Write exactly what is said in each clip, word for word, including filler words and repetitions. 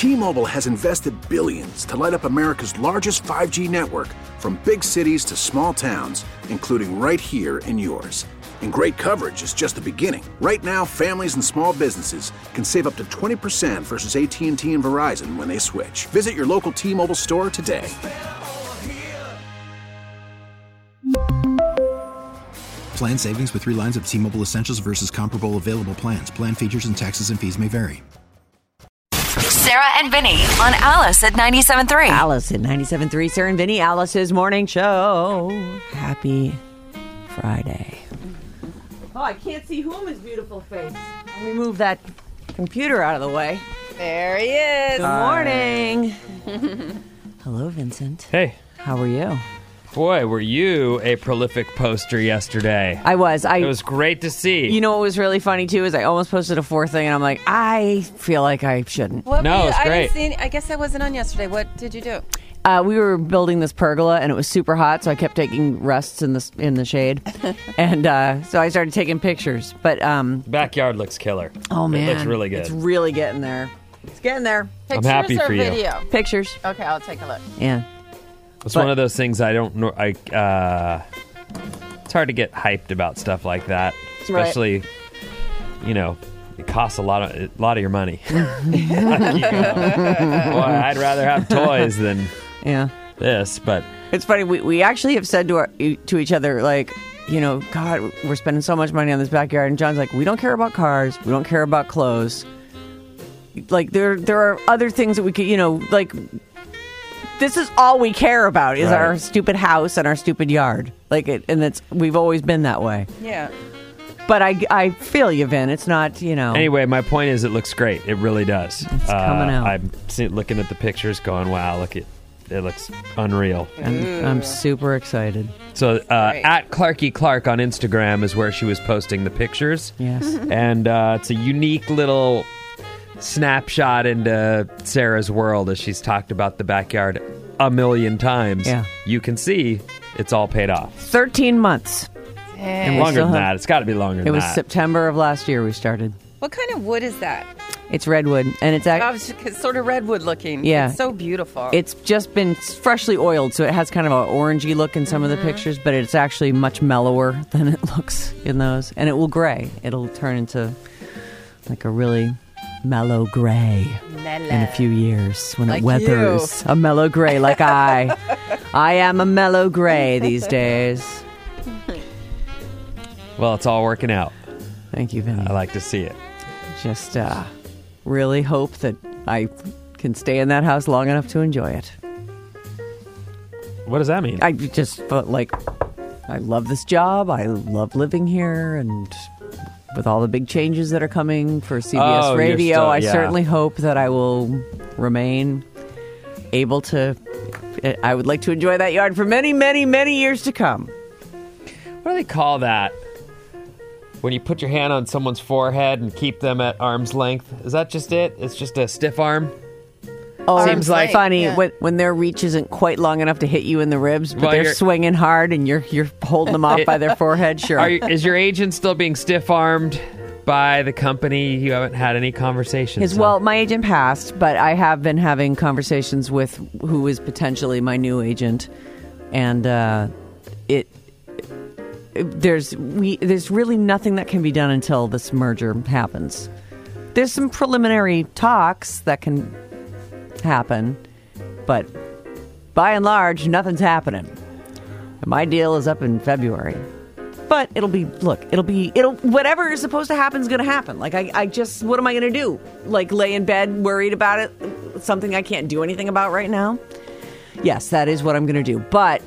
T-Mobile has invested billions to light up America's largest five G network, from big cities to small towns, including right here in yours. And great coverage is just the beginning. Right now, families and small businesses can save up to twenty percent versus A T and T and Verizon when they switch. Visit your local T-Mobile store today. Plan savings with three lines of T-Mobile Essentials versus comparable available plans. Plan features and taxes and fees may vary. Sarah and Vinny on Alice at ninety-seven point three. Alice at ninety-seven point three. Sarah and Vinny, Alice's morning show. Happy Friday. Oh, I can't see Huma's beautiful face. Let me move that computer out of the way. There he is. Good morning. Hello, Vincent. Hey. How are you? Boy, were you a prolific poster yesterday. I was. I, it was great to see. You know what was really funny, too, is I almost posted a fourth thing, and I'm like, I feel like I shouldn't. What no, you, it's I great. Didn't see any, I guess I wasn't on yesterday. What did you do? Uh, we were building this pergola, and it was super hot, so I kept taking rests in the, in the shade. and uh, so I started taking pictures. But um, backyard looks killer. Oh, man. It looks really good. It's really getting there. It's getting there. Pictures I'm happy or for you. video? Pictures. Okay, I'll take a look. Yeah. It's But- one of those things I don't know. I uh, it's hard to get hyped about stuff like that, especially, you know, it costs a lot of a lot of your money. Like, you know, boy, I'd rather have toys than Yeah. this, but It's funny. We, we actually have said to our, to each other, like, you know, God, we're spending so much money on this backyard. And John's like, we don't care about cars. We don't care about clothes. Like, there there are other things that we could, you know, like, this is all we care about is Right. our stupid house and our stupid yard. Like, it, and it's we've always been that way. Yeah. But I, I feel you, Vin. It's not, you know. anyway, my point is, it looks great. It really does. It's coming out. I'm see, looking at the pictures, going, "Wow, look at it! Looks unreal." I'm, I'm super excited. So uh, Great. at Clarky Clark on Instagram is where she was posting the pictures. Yes. And uh, it's a unique little snapshot into Sarah's world as she's talked about the backyard a million times. Yeah. You can see it's all paid off. thirteen months. Dang. we Longer still than have- that. It's got to be longer It than was that. September of last year we started. What kind of wood is that? It's redwood, and it's act- Oh, it's it's sort of redwood looking. Yeah. It's so beautiful. It's just been freshly oiled, so it has kind of an orangey look in some of the pictures, but it's actually much mellower than it looks in those. And it will gray. It'll turn into like a really mellow gray in a few years when Like it weathers. A mellow gray like I. I am a mellow gray these days. Well, it's all working out. Thank you, Vinny. I like to see it. Just uh, really hope that I can stay in that house long enough to enjoy it. What does that mean? I just felt like I love this job. I love living here, and with all the big changes that are coming for C B S Oh, you're Radio, still- I yeah. certainly hope that I will remain able to. I would like to enjoy that yard for many, many, many years to come. What do they call that? When you put your hand on someone's forehead and keep them at arm's length? Is that just it? It's just a stiff arm? Oh, Seems like- funny yeah. when when their reach isn't quite long enough to hit you in the ribs, but Well, they're you're- swinging hard and you're you're holding them off by their forehead. Sure. Are you, is your agent still being stiff-armed by the company? You haven't had any conversations? His, huh? well, my agent passed, but I have been having conversations with who is potentially my new agent, and uh, it, it there's we there's really nothing that can be done until this merger happens. There's some preliminary talks that can happen, but by and large, nothing's happening. And my deal is up in February. But it'll be, look, it'll be, it'll, whatever is supposed to happen is going to happen. Like, I, I just, what am I going to do? Like, lay in bed worried about it? Something I can't do anything about right now? Yes, that is what I'm going to do. But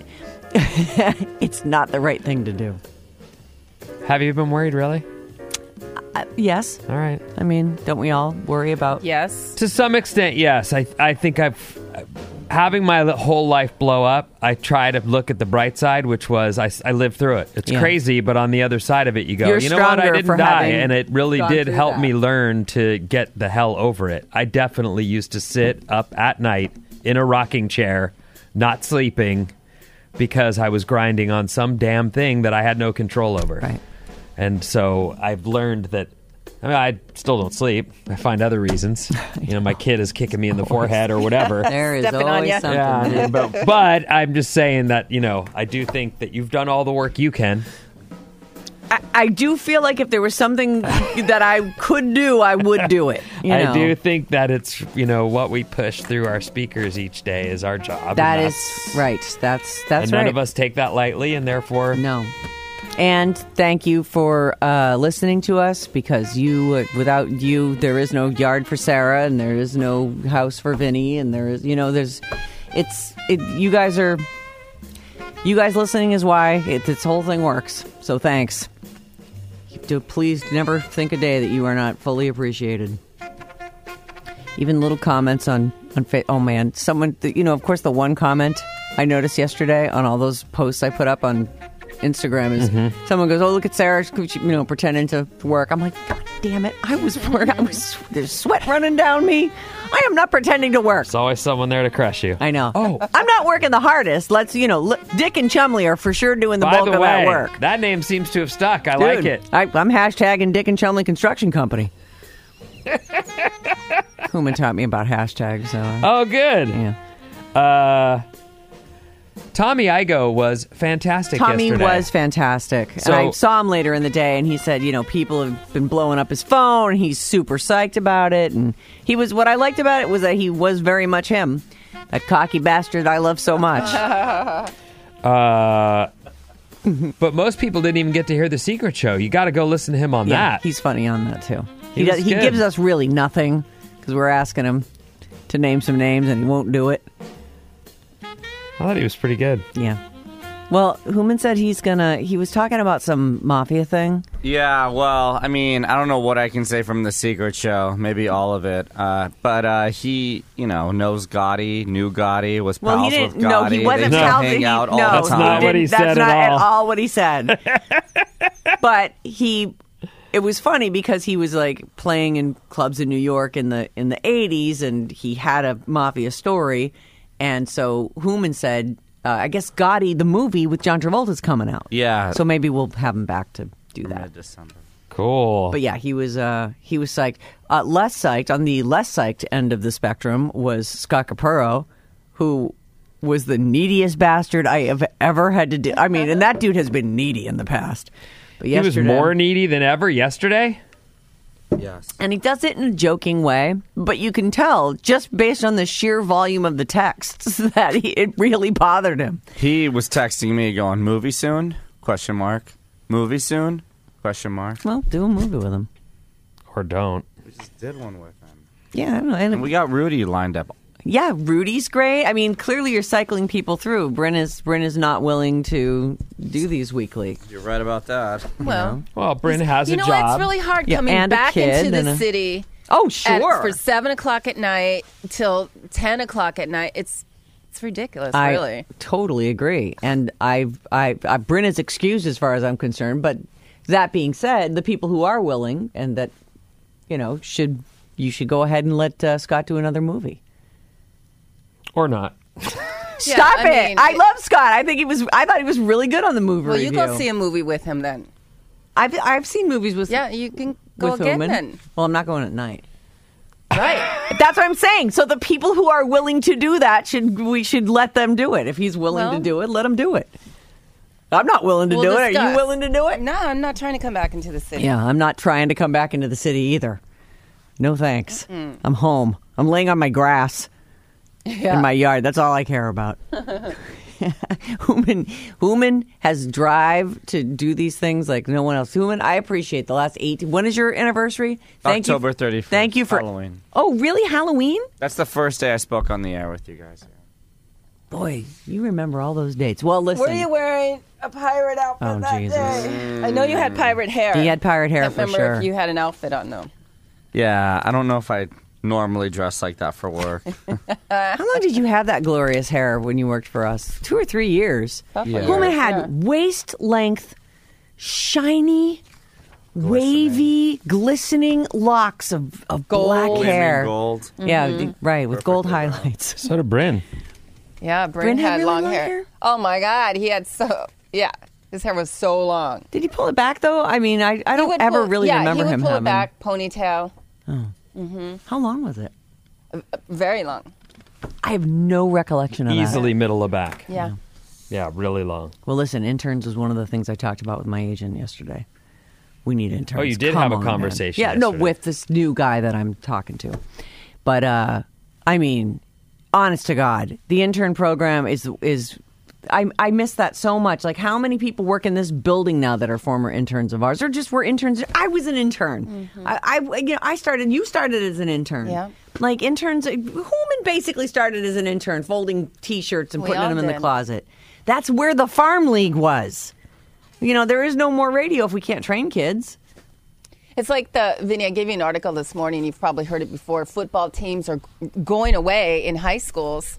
it's not the right thing to do. Have you been worried, really? Uh, yes. All right. I mean, don't we all worry about... yes. To some extent, yes. I I think I've... Having my whole life blow up, I try to look at the bright side, which was I, I lived through it. It's Yeah. crazy, but on the other side of it, you go, You're you know what? I stronger didn't for die, having and it really gone did through help that. me learn to get the hell over it. I definitely used to sit up at night in a rocking chair, not sleeping, because I was grinding on some damn thing that I had no control over. Right. And so I've learned that I mean, I still don't sleep. I find other reasons. You know, my kid is kicking me in the forehead or whatever. There is Stepping on always ya. something. Yeah, I mean, but, but I'm just saying that, you know, I do think that you've done all the work you can. I, I do feel like if there was something that I could do, I would do it. You know? I do think that it's, you know, what we push through our speakers each day is our job. That and is that's- right. That's that's and right. none of us take that lightly, and therefore, No. And thank you for uh, listening to us, because you, uh, without you, there is no yard for Sarah, and there is no house for Vinny, and there is, you know, there's, it's, it, you guys are, you guys listening is why it, this whole thing works. So thanks. Do, please never think a day that you are not fully appreciated. Even little comments on, on fa- oh man, someone, you know, of course, the one comment I noticed yesterday on all those posts I put up on Instagram is Mm-hmm. someone goes, oh, look at Sarah, you know, pretending to work. I'm like, God damn it. I was working. I was, there's sweat running down me. I am not pretending to work. there's always someone there to crush you. I know. Oh. I'm not working the hardest. Let's, you know, l- Dick and Chumley are for sure doing the By bulk the of way, that work. that name seems to have stuck. I like Dude, it. I, I'm hashtagging Dick and Chumley Construction Company. Human taught me about hashtags. So, uh, Oh, good. yeah. Uh, Tommy Igoe was fantastic Tommy yesterday. was fantastic. So- and I saw him later in the day, and he said, you know, people have been blowing up his phone, and he's super psyched about it. And he was, what I liked about it was that he was very much him. That cocky bastard I love so much. Uh, but most people didn't even get to hear the Secret Show. You got to go listen to him on Yeah, that. he's funny on that, too. He He, does, was he good. gives us really nothing, because we're asking him to name some names, and he won't do it. I thought he was pretty good. Yeah. Well, Human said he's gonna. He was talking about some mafia thing. Yeah, well, I mean, I don't know what I can say from the Secret Show. Maybe all of it. Uh, but uh, he, you know, knows Gotti, knew Gotti, was Well, pals he didn't. with Gotti. No, he wasn't they No. pals. hang he, out all no, the That's time. not what he didn't- said That's at not all. at all what he said. But he, it was funny because he was like playing in clubs in New York in the in the eighties, and he had a mafia story, and so Human said, uh, I guess Gotti, the movie with John Travolta, is coming out. Yeah. So maybe we'll have him back to do that. Mid-December. Cool. But yeah, he was uh, he was psyched. Uh, less psyched, on the less psyched end of the spectrum, was Scott Capurro, who was the neediest bastard I have ever had to do. I mean, and that dude has been needy in the past. But he was yesterday- more needy than ever yesterday. Yes. and he does it in a joking way, but you can tell just based on the sheer volume of the texts that he, it really bothered him. He was texting me going, movie soon? Question mark. Movie soon? Question mark. Well, do a movie with him. Or don't. We just did one with him. Yeah, I don't know. And And we got Rudy lined up. yeah, Rudy's great. I mean, clearly you're cycling people through. Bryn is Bryn is not willing to do these weekly. You're right about that. Well, Well, Bryn has you a know job. it's really hard Yeah, coming and a back kid into and the a- city. Oh, at- sure. for seven o'clock at night till ten o'clock at night. It's it's ridiculous, I really. totally agree, and I've I, I Bryn is excused as far as I'm concerned. But that being said, the people who are willing and that you know should you should go ahead and let uh, Scott do another movie. Or not. Stop I it! mean, I it- love Scott. I think he was. I thought he was really good on the movie Well, you review. go see a movie with him then. I've I've seen movies with Yeah, you can go with again Human. then. Well, I'm not going at night. Right. That's what I'm saying. So the people who are willing to do that should we should let them do it. If he's willing to Well- do it, let him do it. I'm not willing to We'll do it. Are you discuss. willing to do it? No, I'm not trying to come back into the city. Yeah, I'm not trying to come back into the city either. No thanks. I'm home. I'm laying on my grass Yeah. in my yard. That's all I care about. Human, Human has drive to do these things like no one else. Human, I appreciate the last eighteen. When is your anniversary? Thank October you. thirty-first. Thank you for Halloween. Oh, really? Halloween? That's the first day I spoke on the air with you guys. Boy, you remember all those dates. Well, listen. Were you wearing a pirate outfit Oh, that Jesus. day? I know you had pirate hair. He had pirate hair I for remember sure. if you had an outfit on, though. Yeah, I don't know if I normally dress like that for work. How long did you have that glorious hair when you worked for us? Two or three years. Yeah. Human had Yeah. waist length, shiny, wavy, glistening locks of, of black Gold. hair. Gold. Yeah, Mm-hmm. d- right, with gold highlights. So did Bryn. Yeah, Bryn Bryn had had really long long hair. hair? Oh my God, he had so yeah. His hair was so long. Did he pull it back though? I mean, I, I He don't would ever pull- really yeah, remember he would him pull having. it back, ponytail, How long was it? very long. I have no recollection of that. Easily middle of back. Yeah. Yeah, really long. Well, listen, interns was one of the things I talked about with my agent yesterday. We need interns. Oh, you did Come have a on, man. conversation Yeah, no, yesterday. with this new guy that I'm talking to. But uh, I mean, honest to God, the intern program is is. I I miss that so much. Like, how many people work in this building now that are former interns of ours, or just were interns? I was an intern. Mm-hmm. I, I you know I started. You started as an intern. Yeah. Like interns, Human basically started as an intern, folding T-shirts and We putting all them in the did. closet. That's where the farm league was. You know, there is no more radio if we can't train kids. It's like the, Vinny, I gave you an article this morning. You've probably heard it before. Football teams are going away in high schools.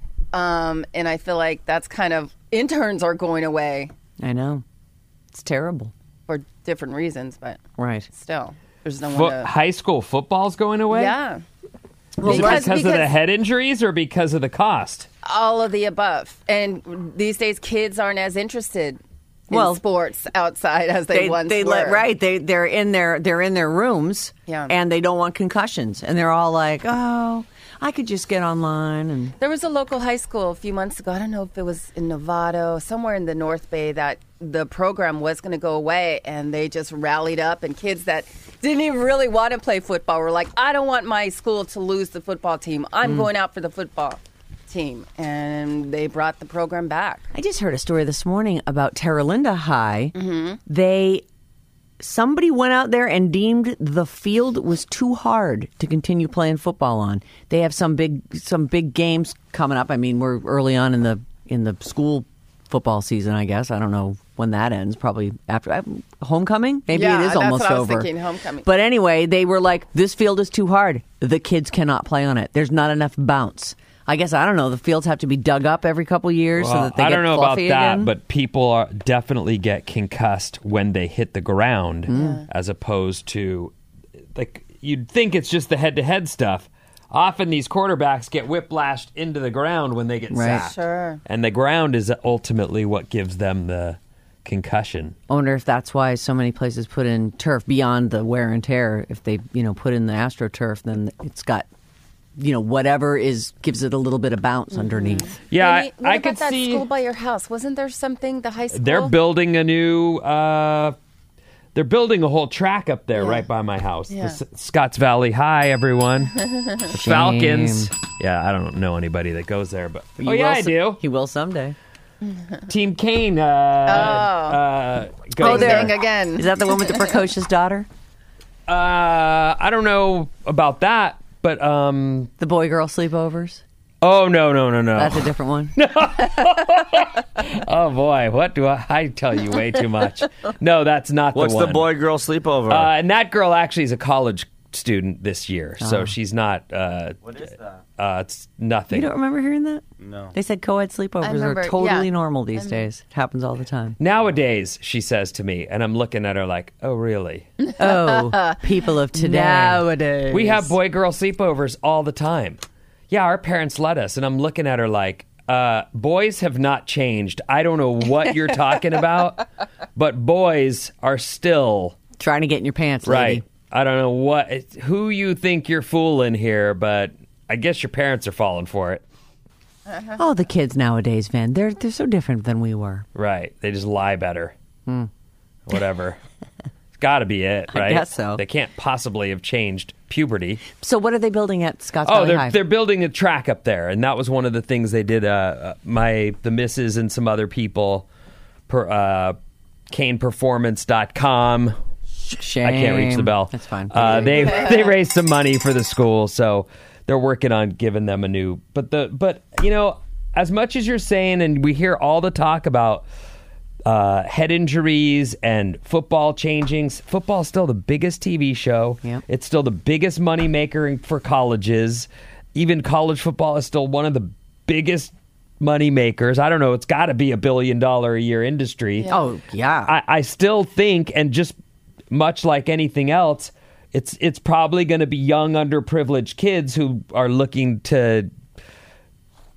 Um, and I feel like that's kind of, interns are going away I know. It's terrible. for different reasons, but Right. still, there's no Fo- one to. high school football's going away? Yeah. Is it because, of the head injuries or because of the cost? all of the above. And these days, kids aren't as interested in Well, sports outside as they, They, once they were. let right. They they're in their they're in their rooms. Yeah. And they don't want concussions, and they're all like, "Oh, I could just get online." And There was a local high school a few months ago. I don't know if it was in Novato, somewhere in the North Bay, that the program was going to go away, and they just rallied up, and kids that didn't even really want to play football were like, I don't want my school to lose the football team. I'm Mm. going out for the football team. And they brought the program back. I just heard a story this morning about Terra Linda High. Mm-hmm. They somebody went out there and deemed the field was too hard to continue playing football on. They have some big some big games coming up. I mean, we're early on in the in the school football season, I guess. I don't know when that ends. Probably after uh, homecoming. Maybe Yeah, it is that's almost what I was over. thinking, homecoming. But anyway, they were like, "This field is too hard. The kids cannot play on it. There's not enough bounce." I guess, I don't know, the fields have to be dug up every couple years so Well, that they I get don't know about fluffy that, again. but people are definitely get concussed when they hit the ground, Mm. as opposed to, like, you'd think it's just the head-to-head stuff. Often these quarterbacks get whiplashed into the ground when they get Right. sacked. Sure. And the ground is ultimately what gives them the concussion. I wonder if that's why so many places put in turf beyond the wear and tear. If they, you know, put in the AstroTurf, then it's got, you know, whatever is gives it a little bit of bounce Mm-hmm. underneath. Yeah, Vinny, I, what I about could that see school by your house? Wasn't there something, the high school? they're building a new. Uh, they're building a whole track up there right by my house. Yeah. The S- Scotts Valley High, everyone. The Falcons. Yeah, I don't know anybody that goes there, but He oh yeah, will I so- do. He will someday. Team Kane. Uh, uh, goes Oh, there. there again. Is that the one with the precocious daughter? Uh, I don't know about that, but um. The boy girl sleepovers? Oh no no no no. That's a different one. Oh boy, what do I? I tell you way too much. No, that's not What's the the one. boy girl sleepover? Uh, and that girl actually is a college student this year, so she's not. Uh, what is that? uh, it's nothing. You don't remember hearing that? No. They said co-ed sleepovers remember, are totally yeah. normal these days. It happens all the time. Nowadays, she says to me, and I'm looking at her like, "Oh, really? Oh, people of today. Nowadays. We have boy-girl sleepovers all the time." Yeah, our parents let us, and I'm looking at her like, uh, "Boys have not changed. I don't know what you're talking about, but boys are still Trying to get in your pants, right. lady. I don't know what who you think you're fooling here, but I guess your parents are falling for it." Oh, the kids nowadays, man. They're, they're so different than we were. Right. They just lie better. Whatever. It's got to be it, I right? guess so. They can't possibly have changed puberty. So what are they building at Scotts Oh, Valley they're High? they're building a track up there, and that was one of the things they did. Uh, uh, my the missus and some other people, per uh, Kane Performance dot com. Shame. I can't reach the bell. That's fine. Uh, they they raised some money for the school, so they're working on giving them a new. But the but you know, as much as you're saying, and we hear all the talk about uh, head injuries and football changing. Football's still the biggest T V show. Yep. It's still the biggest money maker for colleges. Even college football is still one of the biggest money makers. I don't know. It's got to be a billion dollar a year industry. Oh, yeah. I, I still think, and just much like anything else, it's it's probably going to be young, underprivileged kids who are looking to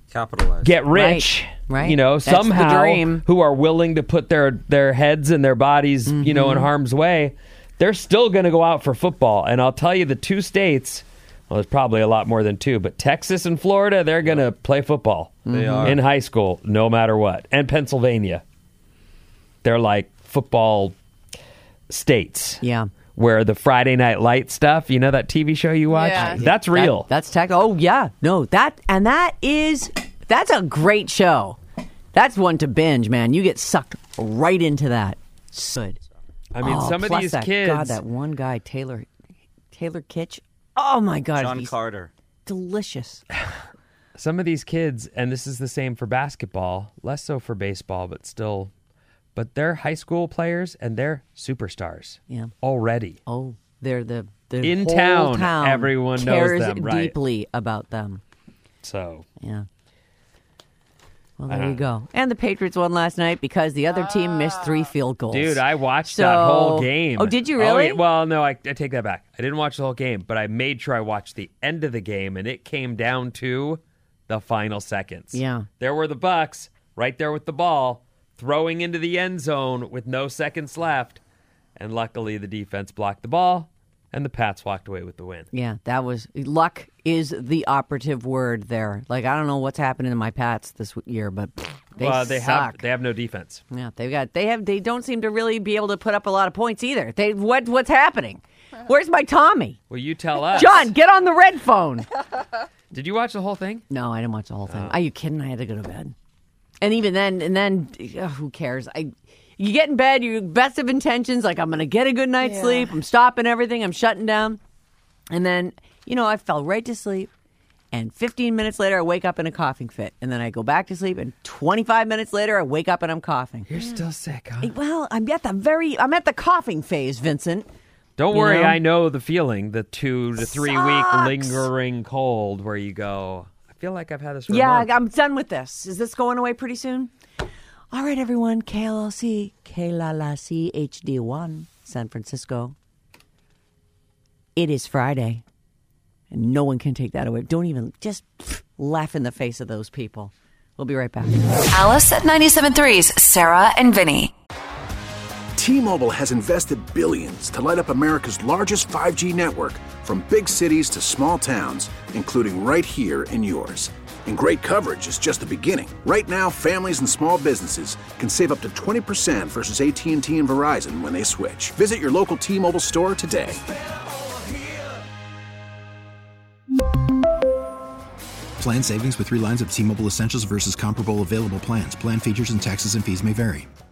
Capitalize. get rich, Right, right. you know, That's the somehow, dream. who are willing to put their, their heads and their bodies, mm-hmm. you know, in harm's way, they're still going to go out for football. And I'll tell you, the two states, well, there's probably a lot more than two, but Texas and Florida, they're going to play football They are. in high school, no matter what. And Pennsylvania. They're like football states. Yeah. Where the Friday Night Light stuff, you know, that T V show you watch? Yeah. That's real. That, that's tech. Oh yeah, no that and that is that's a great show. That's one to binge, man. You get sucked right into that. Good. I mean, Oh, some of plus these that, kids. God, that one guy, Taylor, Taylor Kitsch. Oh my God, John he's Carter. delicious. Some of these kids, and this is the same for basketball, less so for baseball, but still, but they're high school players and they're superstars. Yeah. Already. Oh, they're the the In whole town, town everyone knows cares them, right. deeply about them. So. Yeah. Well, there you go. And the Patriots won last night because the other team missed three field goals. Dude, I watched So- that whole game. Oh, did you Oh, really? yeah. Well, no, I, I take that back. I didn't watch the whole game, but I made sure I watched the end of the game, and it came down to the final seconds. Yeah. There were the Bucks right there with the ball, throwing into the end zone with no seconds left, and luckily the defense blocked the ball, and the Pats walked away with the win. Yeah, that was luck is the operative word there. Like I don't know what's happening to my Pats this year, but they well, they have suck. they have no defense. Yeah, they've got they have they don't seem to really be able to put up a lot of points either. They what what's happening? Where's my Tommy? Well, you tell us. John, get on the red phone. Did you watch the whole thing? No, I didn't watch the whole thing. Are you kidding? I had to go to bed. And even then, and then, ugh, who cares? I, you get in bed, you best of intentions, like I'm going to get a good night's Yeah. sleep. I'm stopping everything. I'm shutting down. And then, you know, I fell right to sleep. And fifteen minutes later, I wake up in a coughing fit. And then I go back to sleep. And twenty-five minutes later, I wake up and I'm coughing. You're still sick, huh? Well, I'm at the very, I'm at the coughing phase, Vincent. Don't You worry, know? I know the feeling, the two to three week Sucks. lingering cold where you go, I feel like I've had this for a Yeah, month. I'm done with this. Is this going away pretty soon? All right, everyone. K L L C, K L L A C H D one, San Francisco. It is Friday, and no one can take that away. Don't even, just pff, laugh in the face of those people. We'll be right back. Alice at ninety-seven point three's Sarah and Vinny. T-Mobile has invested billions to light up America's largest five G network, from big cities to small towns, including right here in yours. And great coverage is just the beginning. Right now, families and small businesses can save up to twenty percent versus A T and T and Verizon when they switch. Visit your local T-Mobile store today. Plan savings with three lines of T-Mobile Essentials versus comparable available plans. Plan features and taxes and fees may vary.